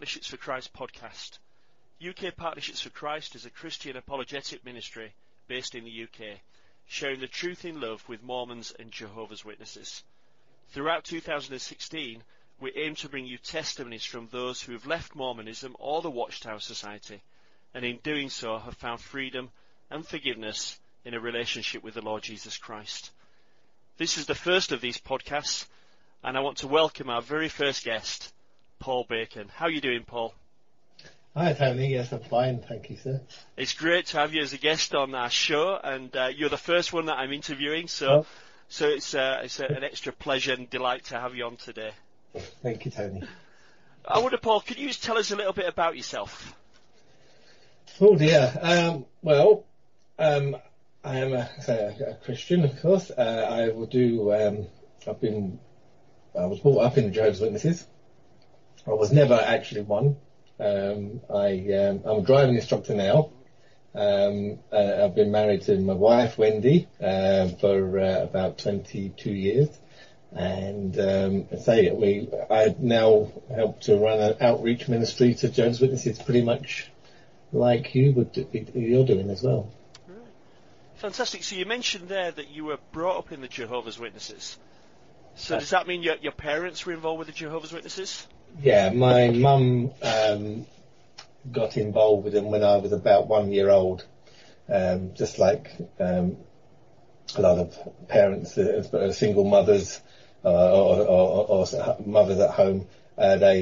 Partnerships for Christ podcast. UK Partnerships for Christ is a Christian apologetic ministry based in the UK, sharing the truth in love with Mormons and Jehovah's Witnesses. Throughout 2016, we aim to bring you testimonies from those who have left Mormonism or the Watchtower Society, and in doing so have found freedom and forgiveness in a relationship with the Lord Jesus Christ. This is the first of these podcasts, and I want to welcome our very first guest, Paul Bacon. How are you doing, Paul? Hi, Tony. Yes, I'm fine. Thank you, sir. It's great to have you as a guest on our show, and you're the first one that I'm interviewing, so it's an extra pleasure and delight to have you on today. Thank you, Tony. I wonder, Paul, could you just tell us a little bit about yourself? Oh, dear. I am a Christian, of course. I was brought up in the Jehovah's Witnesses. I was never actually one. I'm a driving instructor now. I've been married to my wife, Wendy, for about 22 years. And I now help to run an outreach ministry to Jehovah's Witnesses, pretty much like you're doing as well. Right. Fantastic. So you mentioned there that you were brought up in the Jehovah's Witnesses. So does that mean your parents were involved with the Jehovah's Witnesses? Yeah, my mum got involved with them when I was about 1 year old. Just like a lot of parents, single mothers or mothers at home, they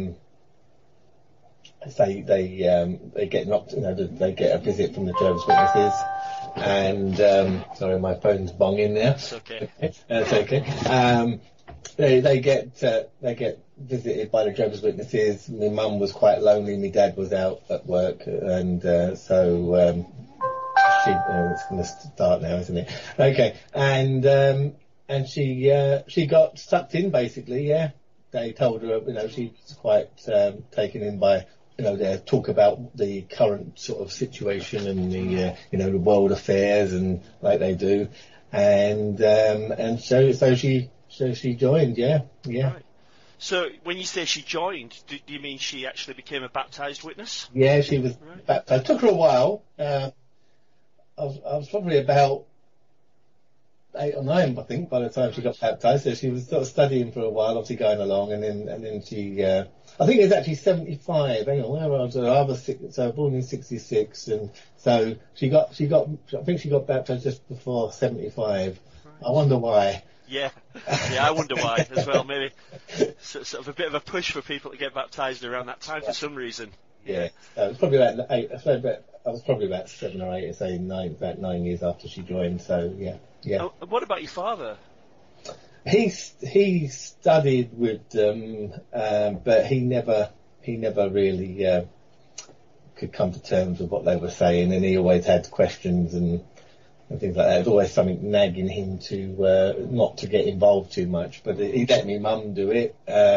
get knocked. They get a visit from the Jehovah's Witnesses. And sorry, my phone's bonging there. It's okay. That's okay. They get visited by the Jehovah's Witnesses. My mum was quite lonely. My dad was out at work, and so it's going to start now, isn't it? Okay. And she got sucked in, basically. Yeah, they told her, she was quite taken in by their talk about the current sort of situation and the world affairs and like they do, and so she joined. Yeah. Right. So when you say she joined, do you mean she actually became a baptized witness? Yeah, she was baptized. It took her a while. I was probably about 8 or 9, I think, by the time she got baptized. So she was sort of studying for a while, obviously going along, and then she. I think it was actually 75. Hang on, where was I? I was born in 66, and so she got. I think she got baptized just before 75. Right. I wonder why. Yeah, I wonder why as well. Maybe sort of a bit of a push for people to get baptized around that time for some reason. Yeah, it was probably about 8. I was probably about 7 or 8, say 9, about 9 years after she joined. So yeah. Oh, what about your father? He studied with them, but he never really could come to terms with what they were saying, and he always had questions and things like that. There's always something nagging him to not to get involved too much. But he let me mum do it.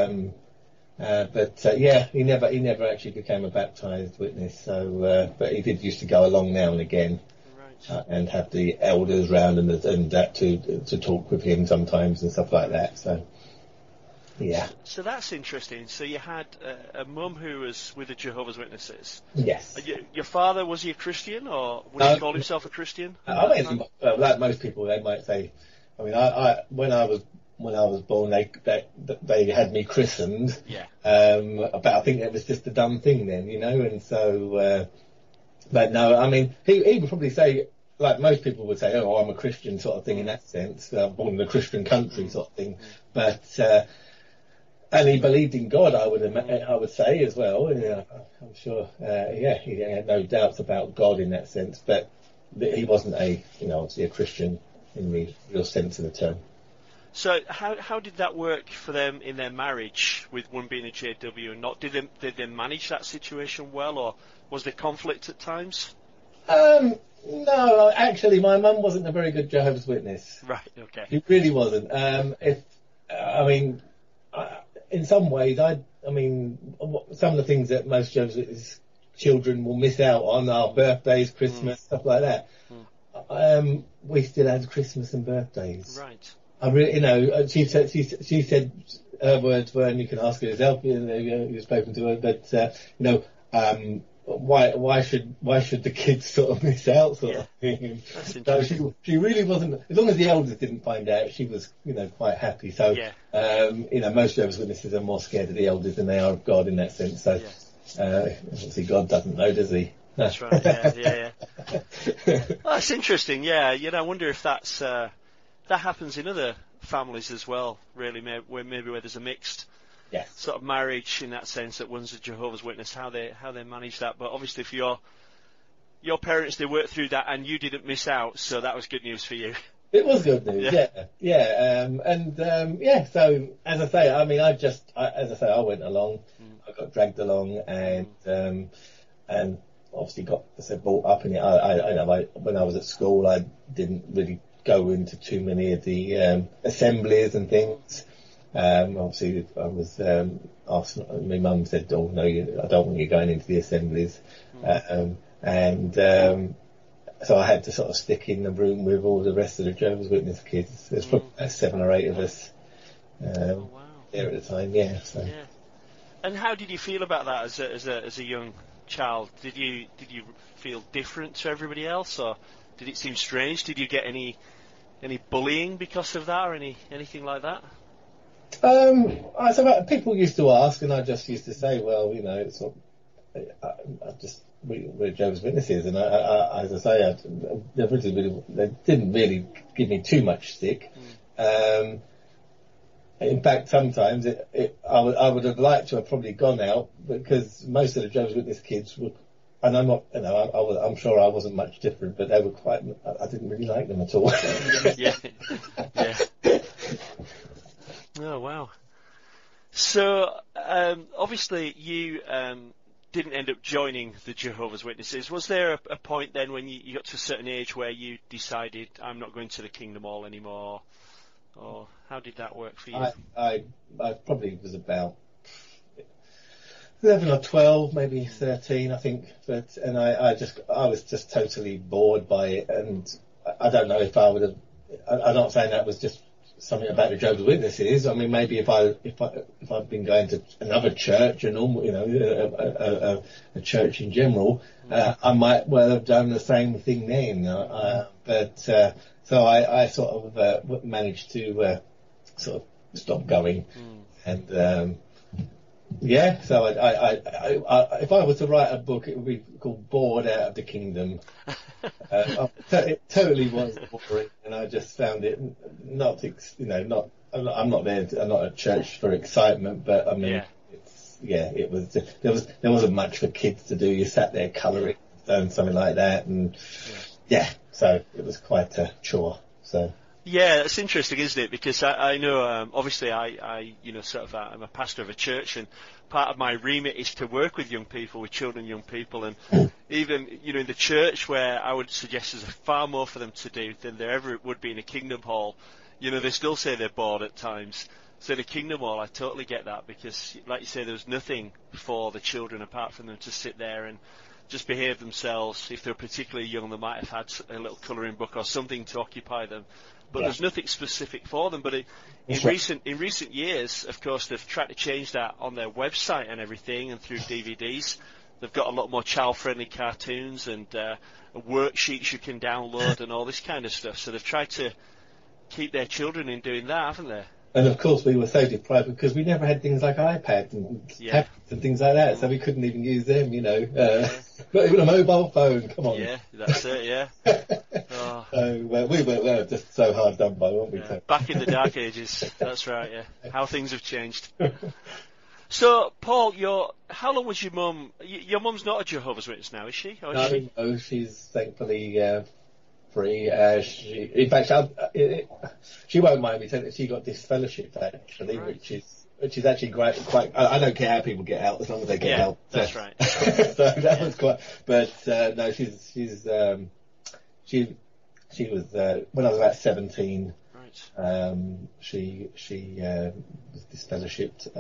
He never actually became a baptized witness. So, but he did used to go along now and again. And have the elders round and that to talk with him sometimes and stuff like that. So, yeah. So that's interesting. So you had a mum who was with the Jehovah's Witnesses. Yes. Your father, was he a Christian, or would he call himself a Christian? Like most people, they might say. I mean, when I was born, they had me christened. Yeah. But I think that was just a dumb thing then, and so. But no, I mean, he would probably say, like most people would say, I'm a Christian sort of thing in that sense, born in a Christian country sort of thing. But, and he believed in God, I would say as well. Yeah, I'm sure, he had no doubts about God in that sense, but he wasn't obviously a Christian in the real sense of the term. So how did that work for them in their marriage, with one being a JW and not? Did they manage that situation well, or was there conflict at times? No, actually, my mum wasn't a very good Jehovah's Witness. Right. Okay. She really wasn't. In some ways, some of the things that most Jehovah's Witness children will miss out on are birthdays, Christmas, stuff like that. We still had Christmas and birthdays. Right. I really, she said her words were, and you can ask her yourself, you've spoken to her, but, why should the kids sort of miss out, sort of thing? That's interesting. So she really wasn't, as long as the elders didn't find out, she was, quite happy. So, most Jehovah's Witnesses are more scared of the elders than they are of God in that sense. So, obviously God doesn't know, does he? That's right, yeah. Well, that's interesting, yeah. I wonder if that happens in other families as well, really, where there's a mixed sort of marriage in that sense, that one's a Jehovah's Witness, how they manage that. But obviously, if your parents, they worked through that and you didn't miss out, so that was good news for you. It was good news, So as I say, I mean, I went along, I got dragged along, and obviously got brought up in it. When I was at school, I didn't really go into too many of the assemblies and things. Obviously, I was asked. My mum said, "Oh no, I don't want you going into the assemblies," so I had to sort of stick in the room with all the rest of the Jehovah's Witness kids. There's probably about 7 or 8 of us there at the time. Yeah. So. Yeah. And how did you feel about that as a young child? Did you feel different to everybody else, or did it seem strange? Did you get any bullying because of that, or anything like that? People used to ask, and I just used to say, well, it's not. We're Jehovah's Witnesses, and as I say, they didn't really give me too much stick. In fact, sometimes I would have liked to have probably gone out, because most of the Jehovah's Witness kids were, and I'm not, I'm sure I wasn't much different, but they were quite. I didn't really like them at all. Yeah. Oh wow! So obviously you didn't end up joining the Jehovah's Witnesses. Was there a point then when you got to a certain age where you decided, I'm not going to the Kingdom Hall anymore? Or how did that work for you? I probably was about 11 or 12, maybe 13, I think. I was just totally bored by it, and I don't know if I would have. I'm not saying that was just something about the Jehovah's Witnesses. I mean, maybe if I'd been going to another church, a normal, a church in general, I might well have done the same thing then. So I sort of managed to sort of stop going, and so I if I was to write a book, it would be called Bored Out of the Kingdom. It totally was boring, and I just found it not. I'm not there. I'm not at church for excitement, but I mean, it was. There wasn't much for kids to do. You sat there colouring and something like that, and so it was quite a chore. So. Yeah, it's interesting, isn't it? Because I know, obviously, I'm a pastor of a church, and part of my remit is to work with young people, with children, young people, and even, in the church, where I would suggest there's far more for them to do than there ever would be in a Kingdom Hall. They still say they're bored at times. So the Kingdom Hall, I totally get that, because, like you say, there was nothing for the children apart from them to sit there and just behave themselves. If they're particularly young, they might have had a little colouring book or something to occupy them. But there's nothing specific for them. But in recent years, of course, they've tried to change that on their website and everything, and through DVDs. They've got a lot more child-friendly cartoons and worksheets you can download and all this kind of stuff. So they've tried to keep their children in doing that, haven't they? And of course, we were so deprived because we never had things like iPads and tablets and things like that, so we couldn't even use them, Not even a mobile phone. Come on. Yeah, that's it. Yeah. Oh. So we were just so hard done by, weren't we? Yeah. Back in the dark ages. That's right. Yeah. How things have changed. So, Paul, how long was your mum? Your mum's not a Jehovah's Witness now, is she? Or is she? No, she's thankfully free. In fact, she won't mind me telling you, she got disfellowshipped actually, right. which is actually quite. I don't care how people get out as long as they get out. That's right. So that was quite. But no, she was when I was about 17. Right. She was disfellowshipped,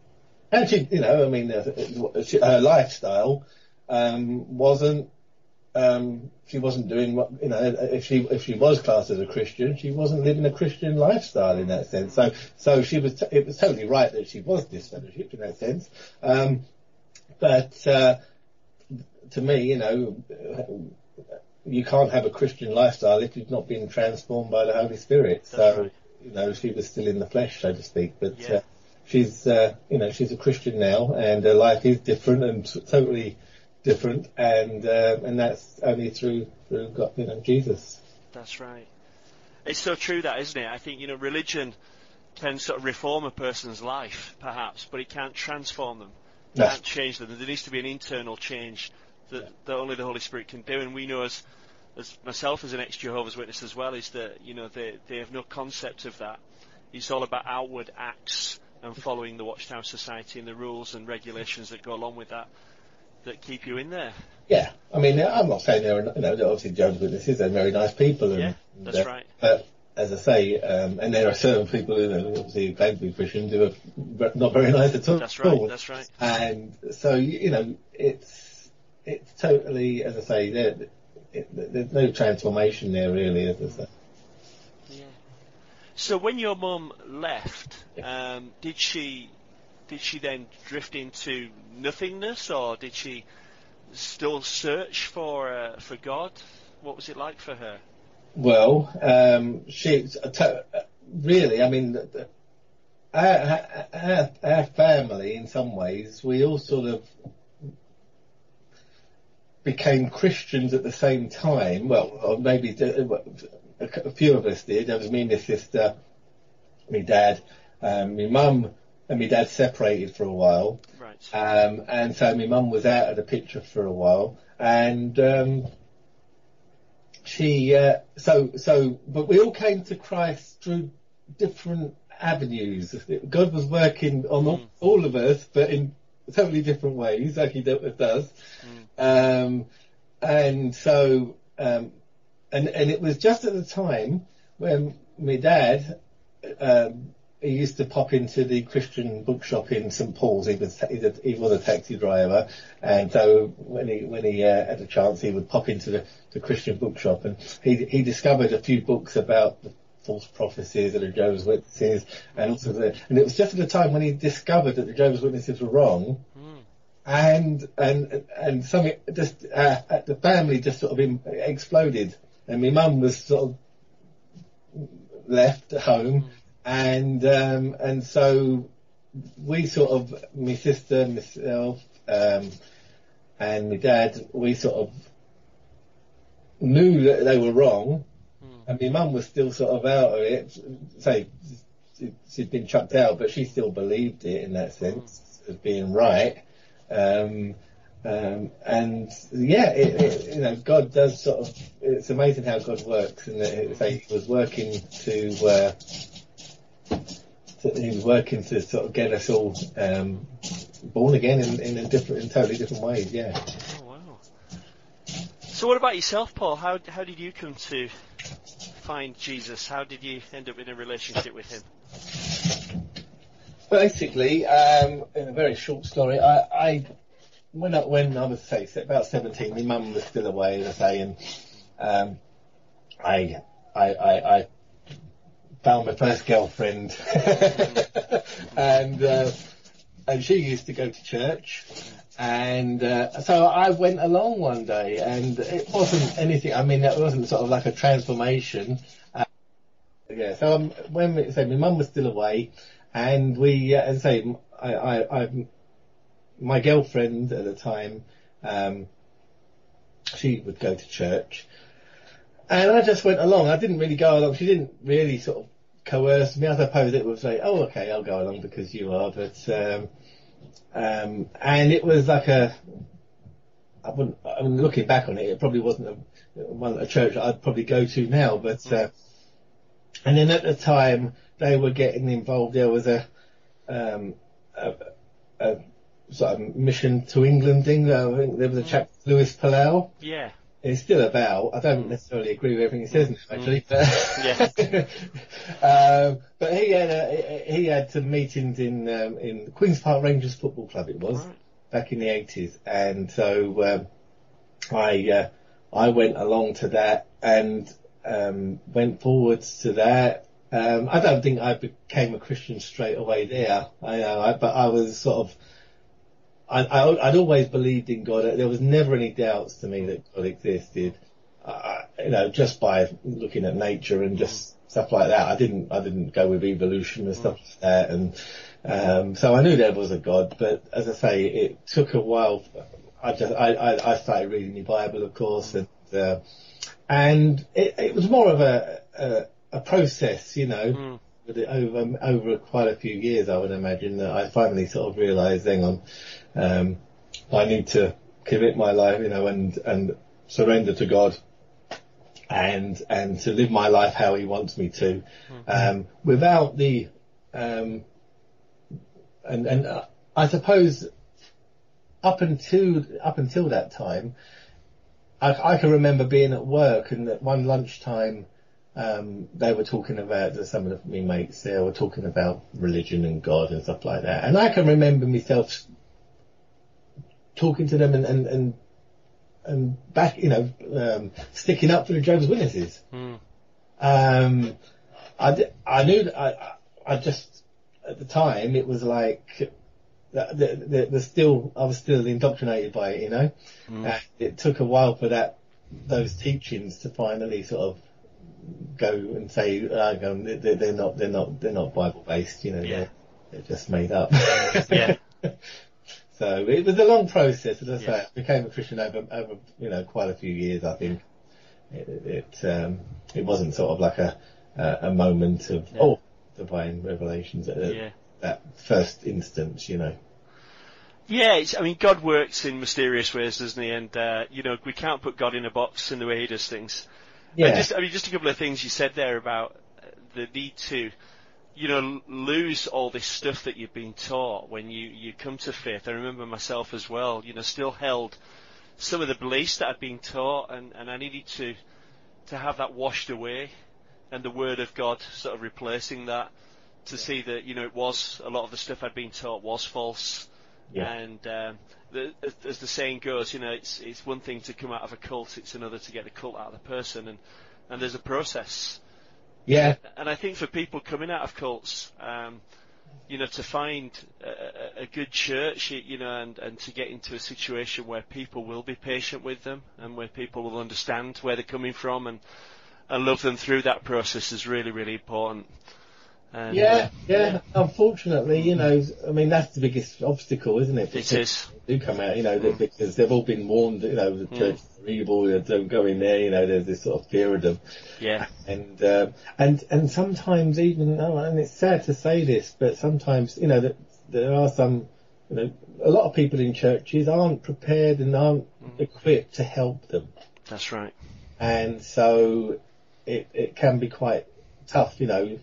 and she, her lifestyle wasn't she wasn't doing what, if she was classed as a Christian, she wasn't living a Christian lifestyle in that sense. So it was totally right that she was disfellowshipped in that sense. But to me, you can't have a Christian lifestyle if you've not been transformed by the Holy Spirit. That's right. She was still in the flesh, so to speak. But Yeah. she's a Christian now, and her life is different and totally different, and that's only through God, Jesus. That's right. It's so true, that, isn't it? I think, religion can sort of reform a person's life, perhaps, but it can't transform them. It can't change them. There needs to be an internal change that only the Holy Spirit can do. And we know, as myself as an ex-Jehovah's Witness as well, is that, they have no concept of that. It's all about outward acts and following the Watchtower Society and the rules and regulations that go along with that keep you in there. Yeah, I mean, I'm not saying they're obviously Jehovah's Witnesses, they're very nice people. Yeah, that's right. But as I say, and there are certain people who obviously claim to be Christians who are not very nice at all. That's right. That's right. And so it's totally, as I say, there's no transformation there really, as I say. Yeah. So when your mum left, did she then drift into nothingness, or did she still search for God? What was it like for her? Well, she's really, I mean, our family, in some ways, we all sort of became Christians at the same time. Well, or maybe a few of us did. There was me and my sister, my dad, my mum and my dad separated for a while. Right. And so my mum was out of the picture for a while, and but we all came to Christ through different avenues. God was working on all of us, but in totally different ways, like He does. And so, and it was just at the time when my dad, he used to pop into the Christian bookshop in St Paul's. He was a taxi driver, and so when he had a chance, he would pop into the Christian bookshop, and he discovered a few books about the false prophecies of the Jehovah's Witnesses, and it was just at the time when he discovered that the Jehovah's Witnesses were wrong, and something just the family just sort of exploded, and my mum was sort of left at home. And so we sort of, my sister, myself, and my dad, we sort of knew that they were wrong, and my mum was still sort of out of it. Say, she'd been chucked out, but she still believed it in that sense as being right. And yeah, God does sort of. It's amazing how God works, and He was working to sort of get us all born again in totally different ways. Yeah. Oh wow. So what about yourself, Paul? How did you come to find Jesus? How did you end up in a relationship with Him? Basically, in a very short story, when I was say about 17, my mum was still away, as I say, and I found my first girlfriend, and she used to go to church, and so I went along one day, and it wasn't anything. I mean, it wasn't sort of like a transformation. Yeah. So when my mum was still away, and we, as I say, my girlfriend at the time, she would go to church, and I just went along. I didn't really go along. She didn't really sort of coerce me. I suppose it was like, oh, okay, I'll go along because you are. But and it was like looking back on it, it probably wasn't a church that I'd probably go to now. But and then at the time they were getting involved. There was a sort of mission to England thing. I think there was a chap, Lewis Palau. Yeah. It's still about. I don't necessarily agree with everything he says now, actually. But he had some meetings in Queen's Park Rangers Football Club. It was back in the 80s, and so I went along to that and went forwards to that. I don't think I became a Christian straight away there. But I was sort of, I'd always believed in God. There was never any doubts to me that God existed. Just by looking at nature and just stuff like that. I didn't go with evolution and stuff like that. And so I knew there was a God, but as I say, it took a while. I started reading the Bible, of course, and it was more of a process, with it over quite a few years. I would imagine that I finally sort of realised, hang on, I need to commit my life, and surrender to God, and to live my life how He wants me to, without the and I suppose up until that time, I can remember being at work, and at one lunchtime, they were talking about, some of my mates there were talking about religion and God and stuff like that, and I can remember myself talking to them and back, sticking up for the Jehovah's Witnesses. I knew that I just, at the time, it was like, I was still indoctrinated by it, and it took a while for those teachings to finally sort of go and say, they're not Bible based, they're just made up. Yeah. So it was a long process, as I say. I became a Christian over quite a few years. I think it wasn't sort of like a moment of divine revelations at that first instance, Yeah, God works in mysterious ways, doesn't He? And we can't put God in a box in the way He does things. Yeah. Just a couple of things you said there about the need to, lose all this stuff that you've been taught when you come to faith. I remember myself as well, still held some of the beliefs that I'd been taught, and I needed to have that washed away, and the Word of God sort of replacing that, to see that, it was, a lot of the stuff I'd been taught was false. Yeah. And as the saying goes, it's one thing to come out of a cult, it's another to get the cult out of the person, and there's a process. Yeah. And I think for people coming out of cults, to find a good church, and to get into a situation where people will be patient with them, and where people will understand where they're coming from, and love them through that process is really, really important. And, unfortunately, that's the biggest obstacle, isn't it? It is. They do come out, because they've all been warned, the church is evil, don't go in there, there's this sort of fear of them. Yeah. And sometimes even, and it's sad to say this, but sometimes, that there are some, a lot of people in churches aren't prepared and aren't equipped to help them. That's right. And so it can be quite tough,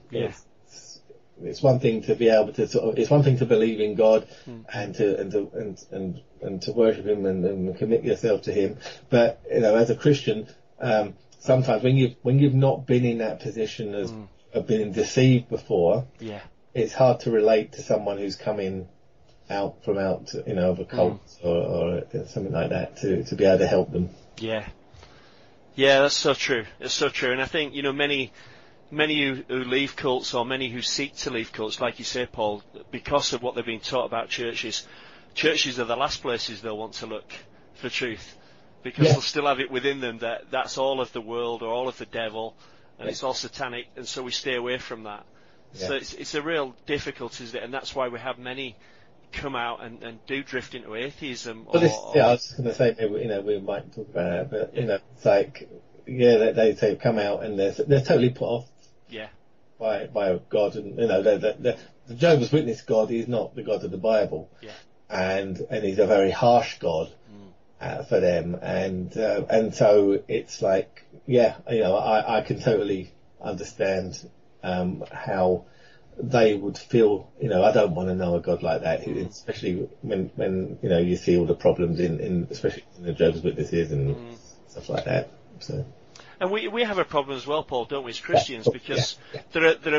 It's one thing to be able to it's one thing to believe in God and to worship Him and commit yourself to Him. But, as a Christian, sometimes when you've not been in that position of being deceived before, it's hard to relate to someone who's coming out of a cult or something like that to be able to help them. Yeah. Yeah, that's so true. It's so true. And I think, many who leave cults, or many who seek to leave cults, like you say, Paul, because of what they've been taught about churches are the last places they'll want to look for truth, because they'll still have it within them that that's all of the world or all of the devil, and it's all satanic, and so we stay away from that. So it's a real difficulty, isn't it? And that's why we have many come out and do drift into atheism. I was going to say, we might talk about that, but it's like, they say come out and they're totally put off. By God, and the Jehovah's Witness God is not the God of the Bible, and he's a very harsh God for them, and so it's like, I can totally understand how they would feel. I don't want to know a God like that, especially when you see all the problems in especially in the Jehovah's Witnesses and stuff like that. So. And we have a problem as well, Paul, don't we, as Christians? Because there are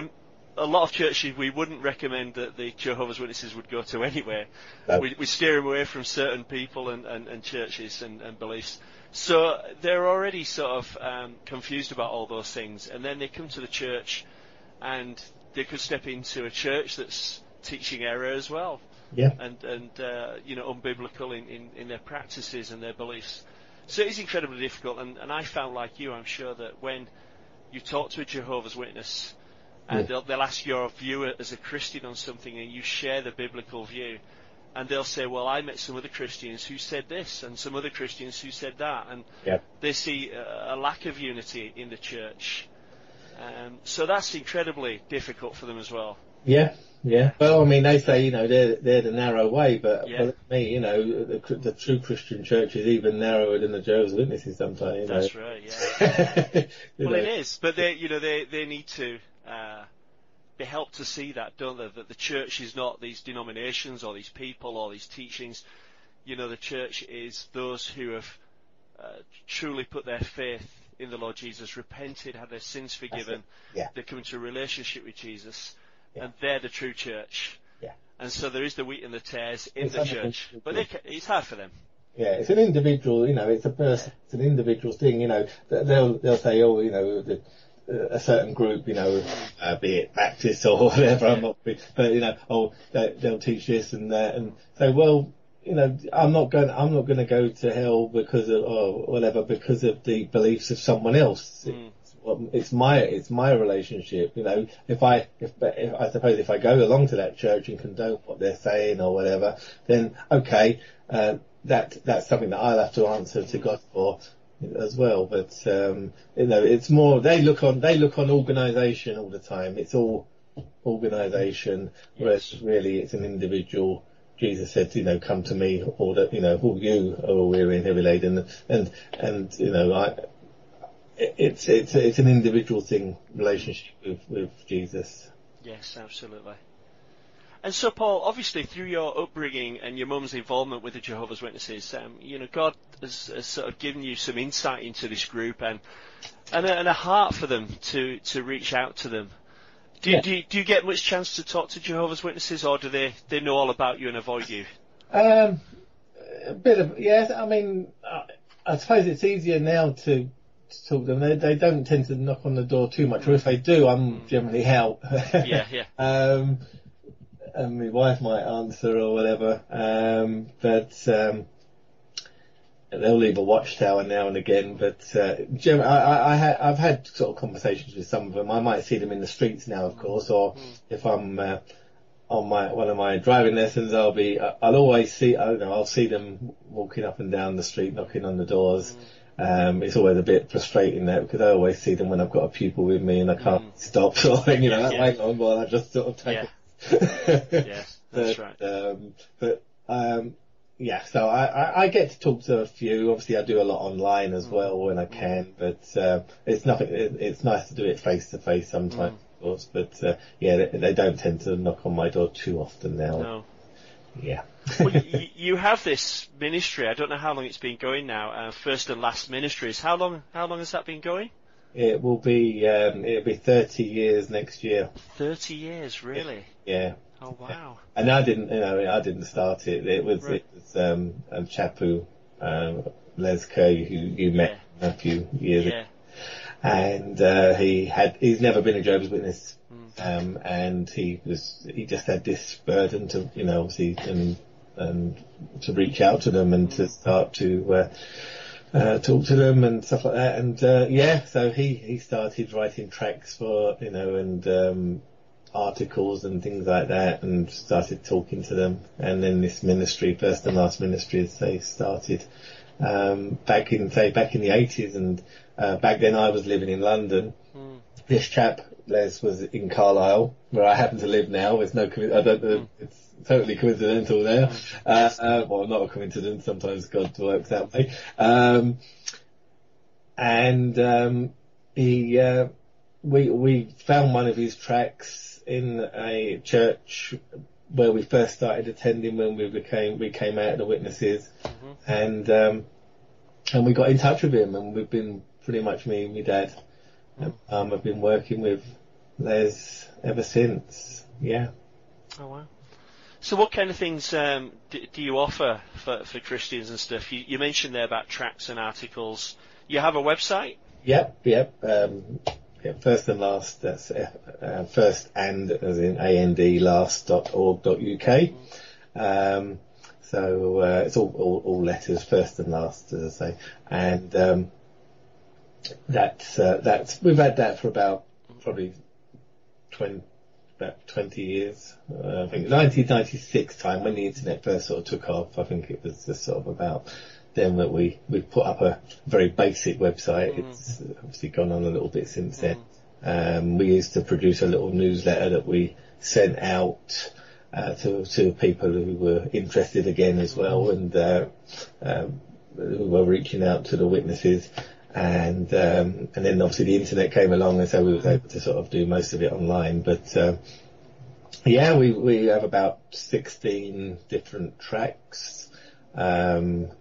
a lot of churches we wouldn't recommend that the Jehovah's Witnesses would go to anyway. No. We steer them away from certain people and churches and beliefs. So they're already sort of confused about all those things, and then they come to the church, and they could step into a church that's teaching error as well, Yeah. and unbiblical in their practices and their beliefs. So it is incredibly difficult, and I found, like you, I'm sure, that when you talk to a Jehovah's Witness, and they'll ask your view as a Christian on something, and you share the biblical view, and they'll say, well, I met some other Christians who said this, and some other Christians who said that, and they see a lack of unity in the church. So that's incredibly difficult for them as well. Yeah. Well, I mean, they say, they're the narrow way, but for me, the true Christian church is even narrower than the Jehovah's Witnesses sometimes. That's right, yeah. Well, it is, but they need to be helped to see that, don't they? That the church is not these denominations or these people or these teachings. The church is those who have truly put their faith in the Lord Jesus, repented, had their sins forgiven, they come into a relationship with Jesus, and they're the true church. Yeah. And so there is the wheat and the tares in the church, but it's hard for them. Yeah, it's an individual, it's a person, it's an individual thing, they'll say, a certain group, be it Baptist or whatever, I'm not, but, they'll teach this and that, and say, well, I'm not going to go to hell because of the beliefs of someone else. It's my relationship, if I suppose if I go along to that church and condone what they're saying or whatever, then okay, that's something that I'll have to answer to God for as well. But it's more, they look on organisation all the time. It's all organisation, whereas really it's an individual. Jesus said, come to me, all that, all you are all weary and heavy laden, and it's an individual thing, relationship with Jesus. Yes, absolutely. And so, Paul, obviously through your upbringing and your mum's involvement with the Jehovah's Witnesses, God has sort of given you some insight into this group and a heart for them to reach out to them. Do you get much chance to talk to Jehovah's Witnesses, or do they know all about you and avoid you? A bit of, yes. I mean, I suppose it's easier now to talk to them. They don't tend to knock on the door too much, or if they do, I'm generally out. Yeah. And my wife might answer or whatever, but they'll leave a watchtower now and again. But generally, I've had sort of conversations with some of them. I might see them in the streets now, of course, or if I'm on one of my driving lessons, I'll always see, I'll see them walking up and down the street, knocking on the doors. It's always a bit frustrating that, because I always see them when I've got a pupil with me and I can't stop, so hang on, well, I just sort of take it. Yes, that's right. So I get to talk to a few. Obviously, I do a lot online as well when I can, but it's nothing. It's nice to do it face to face sometimes, of course. But they don't tend to knock on my door too often now. No. Yeah. Well, you have this ministry. I don't know how long it's been going now. First and Last Ministries. How long has that been going? It will be. It'll be 30 years next year. 30 years, really? Yeah. Oh wow! And I didn't start it. It was a chap who Les Curry, who you met a few years ago, and he's never been a Jehovah's Witness, and he just had this burden to obviously and to reach out to them and to start to talk to them and stuff like that, and so he started writing tracts for and articles and things like that, and started talking to them. And then this ministry, First and Last Ministries, they started back in the 80s, and back then I was living in London. This chap Les was in Carlisle, where I happen to live now. It's it's totally coincidental there. Well, not a coincidence. Sometimes God works that way. We found one of his tracts in a church where we first started attending when we came out of the Witnesses, and we got in touch with him, and we've been pretty much me and my dad. I've been working with there's ever since. Yeah. Oh wow. So what kind of things do you offer for Christians and stuff? You mentioned there about tracts and articles. You have a website? Yep. First and last, that's first and as in and last.org.uk. So it's all letters, first and last, as I say. And that's we've had that for about probably 20 years. I think 1996 time, when the internet first sort of took off. I think it was just sort of about then that we put up a very basic website. It's obviously gone on a little bit since then. We used to produce a little newsletter that we sent out to people who were interested again as well, and who were reaching out to the witnesses. And then obviously the internet came along, and so we were able to sort of do most of it online. But we have about 16 different tracks, and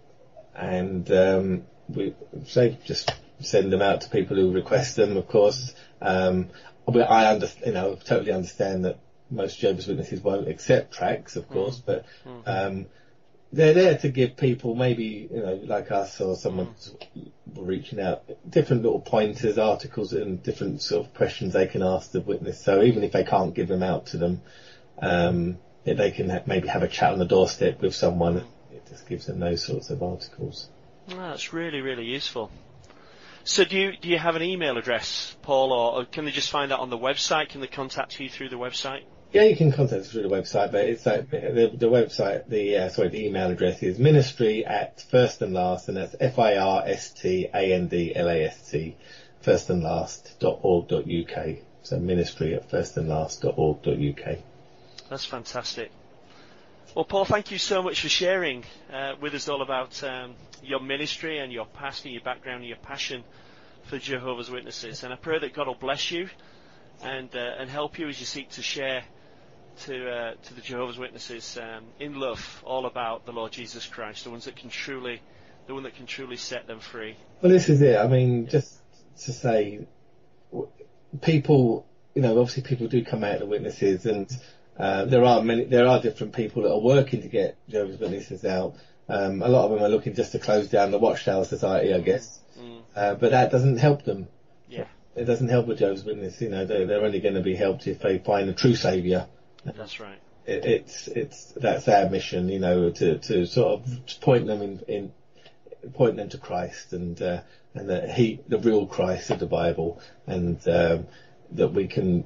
we say just send them out to people who request them. Of course, I totally understand that most Jehovah's Witnesses won't accept tracts, of course, but they're there to give people, maybe, like us or someone reaching out, different little pointers, articles, and different sort of questions they can ask the witness. So even if they can't give them out to them, they can maybe have a chat on the doorstep with someone. It just gives them those sorts of articles. Oh, that's really, really useful. So do you have an email address, Paul, or can they just find that on the website? Can they contact you through the website? Yeah, you can contact us through the website, but it's like the website, the email address is ministry@firstandlast, and that's FIRSTANDLAST, firstandlast.org.uk. So ministry@firstandlast.org.uk. That's fantastic. Well, Paul, thank you so much for sharing with us all about your ministry and your past and your background and your passion for Jehovah's Witnesses. And I pray that God will bless you and help you as you seek to share to the Jehovah's Witnesses in love all about the Lord Jesus Christ, the one that can truly set them free. Well, this is it. I mean, just to say, people, obviously people do come out of the witnesses, and there are different people that are working to get Jehovah's Witnesses out. A lot of them are looking just to close down the Watchtower Society, I guess. But that doesn't help them. Yeah. It doesn't help with Jehovah's Witness. They're only going to be helped if they find a true saviour. That's right. That's our mission, to sort of point them point them to Christ, and that the real Christ of the Bible, and that we can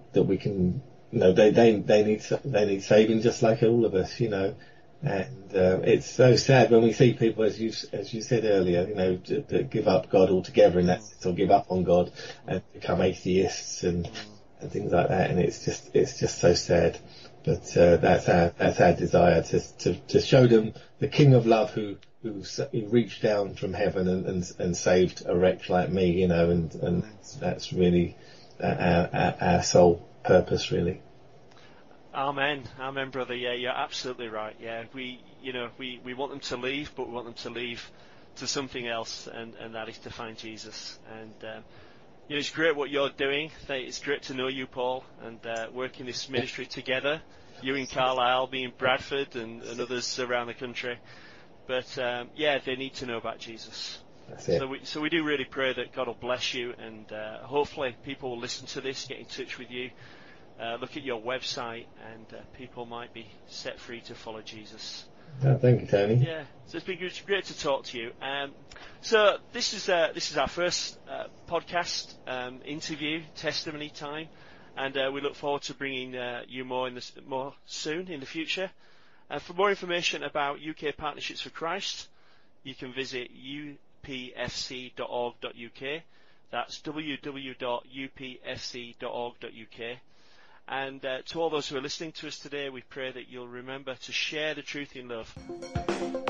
they need saving just like all of us, and it's so sad when we see people, as you said earlier, to give up God altogether, and that's or give up on God and become atheists and things like that, and it's just so sad. But that's our desire to show them the King of Love who reached down from heaven and saved a wretch like me, and that's really our sole purpose, really. Amen, brother. Yeah, you're absolutely right. Yeah, we want them to leave, but we want them to leave to something else, and that is to find Jesus. And it's great what you're doing. It's great to know you, Paul, and working this ministry together. You in Carlisle, me in Bradford, and others around the country. But they need to know about Jesus. That's it. So we do really pray that God will bless you, and hopefully people will listen to this, get in touch with you, look at your website, and people might be set free to follow Jesus. Oh, thank you, Tony. Yeah, so it's been great to talk to you. So this is our first podcast interview testimony time, and we look forward to bringing you more soon in the future. For more information about UK Partnerships for Christ, you can visit upfc.org.uk. That's www.upfc.org.uk. And to all those who are listening to us today, we pray that you'll remember to share the truth in love.